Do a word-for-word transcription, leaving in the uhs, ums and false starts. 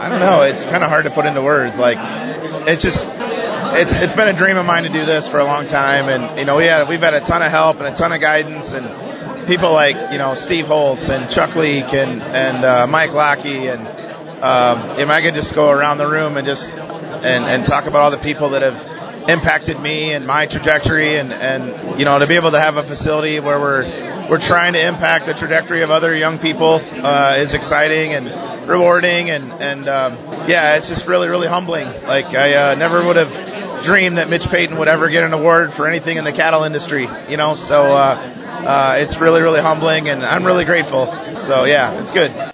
I don't know. It's kind of hard to put into words. Like, it's just, it's it's been a dream of mine to do this for a long time, and you know, we had we've had a ton of help and a ton of guidance, and people like you know Steve Holtz and Chuck Leak and and uh, Mike Lockey, and um, if I could just go around the room and just and and talk about all the people that have impacted me and my trajectory, and and you know, to be able to have a facility where we're we're trying to impact the trajectory of other young people uh, is exciting and rewarding, and and um, yeah, it's just really really humbling. Like, I uh, never would have dreamed that Mitch Payton would ever get an award for anything in the cattle industry, you know. So uh, uh, it's really really humbling, and I'm really grateful. So yeah, it's good.